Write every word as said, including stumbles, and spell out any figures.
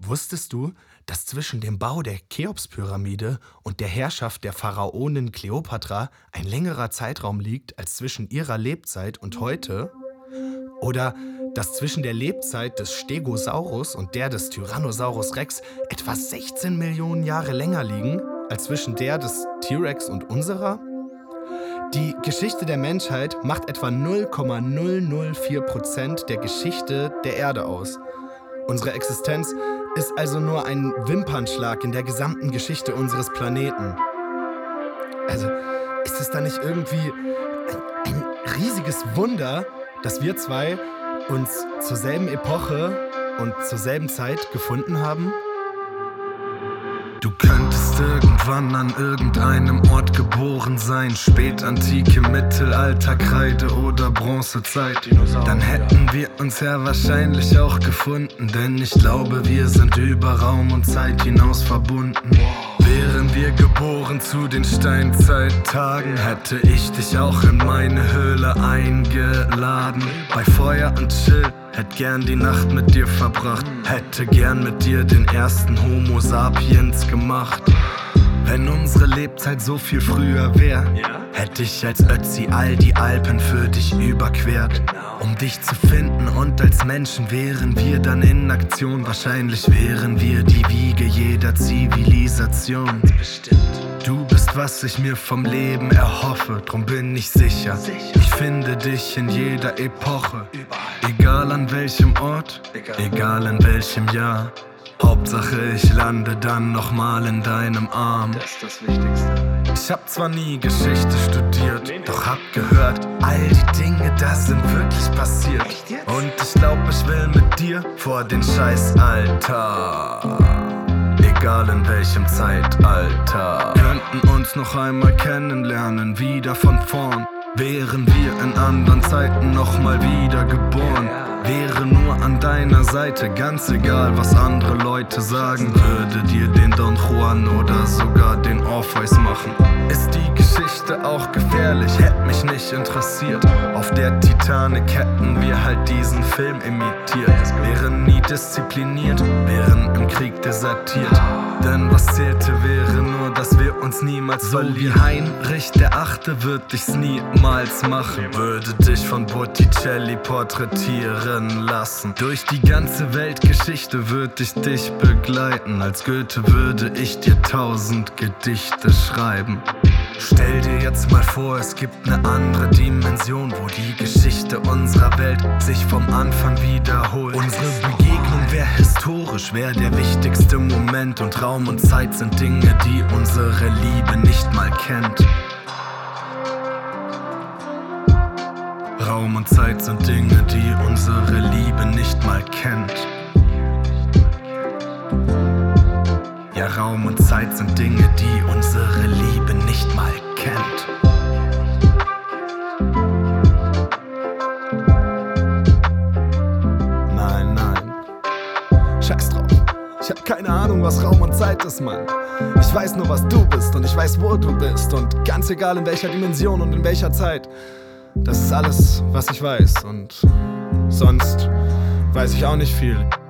Wusstest du, dass zwischen dem Bau der Cheops-Pyramide und der Herrschaft der Pharaonin Kleopatra ein längerer Zeitraum liegt als zwischen ihrer Lebzeit und heute? Oder dass zwischen der Lebzeit des Stegosaurus und der des Tyrannosaurus Rex etwa sechzehn Millionen Jahre länger liegen als zwischen der des T-Rex und unserer? Die Geschichte der Menschheit macht etwa null Komma null null vier Prozent der Geschichte der Erde aus. Unsere Existenz ist also nur ein Wimpernschlag in der gesamten Geschichte unseres Planeten. Also, ist es da nicht irgendwie ein, ein riesiges Wunder, dass wir zwei uns zur selben Epoche und zur selben Zeit gefunden haben? Du könntest irgendwann an irgendeinem Ort geboren sein, Spätantike, Mittelalter, Kreide oder Bronzezeit. Dann hätten wir uns ja wahrscheinlich auch gefunden, denn ich glaube, wir sind über Raum und Zeit hinaus verbunden. Wären wir geboren zu den Steinzeittagen, hätte ich dich auch in meine Höhle eingeladen. Bei Feuer und Chill, hätt gern die Nacht mit dir verbracht, hätte gern mit dir den ersten Homo sapiens gemacht. Wenn unsere Lebzeit so viel früher wär, hätte ich als Ötzi all die Alpen für dich überquert, um dich zu finden, und als Menschen wären wir dann in Aktion. Wahrscheinlich wären wir die Wiege jeder Zivilisation. Du bist, was ich mir vom Leben erhoffe, drum bin ich sicher, ich finde dich in jeder Epoche. Egal an welchem Ort, egal in welchem Jahr, Hauptsache ich lande dann nochmal in deinem Arm. Das ist das Wichtigste. Ich hab zwar nie Geschichte studiert, doch hab gehört, all die Dinge, das sind wirklich passiert. Und ich glaub, ich will mit dir vor den Scheißalter. Egal in welchem Zeitalter. Könnten uns noch einmal kennenlernen, wieder von vorn. Wären wir in anderen Zeiten nochmal wieder geboren. Wäre nur an deiner Seite, ganz egal was andere Leute sagen. Würde dir den Don Juan oder sogar den Orpheus machen. Ist die Geschichte auch gefährlich? Hätte mich nicht interessiert. Auf der Titanic hätten wir halt diesen Film imitiert. Wären nie diszipliniert, wären im Krieg desertiert. Denn was zählte wäre nur, dass wir uns niemals verlieren. So wie Heinrich der Achte würd ich's niemals machen. Würde dich von Botticelli porträtieren lassen. Durch die ganze Weltgeschichte würd ich dich begleiten. Als Goethe würde ich dir tausend Gedichte schreiben. Stell dir jetzt mal vor, es gibt eine andere Dimension, wo die Geschichte unserer Welt sich vom Anfang wiederholt. Unsere Begegnung wäre historisch, wäre der wichtigste Moment. Und Raum und Zeit sind Dinge, die unsere Liebe nicht mal kennt. Raum und Zeit sind Dinge, die unsere Liebe nicht mal kennt. Ja, Raum und Zeit sind Dinge, die unsere Liebe nicht mal kennt. Nein, nein, scheiß drauf. Ich hab keine Ahnung, was Raum und Zeit ist, Mann. Ich weiß nur, was du bist, und ich weiß, wo du bist. Und ganz egal in welcher Dimension und in welcher Zeit. Das ist alles, was ich weiß, und sonst weiß ich auch nicht viel.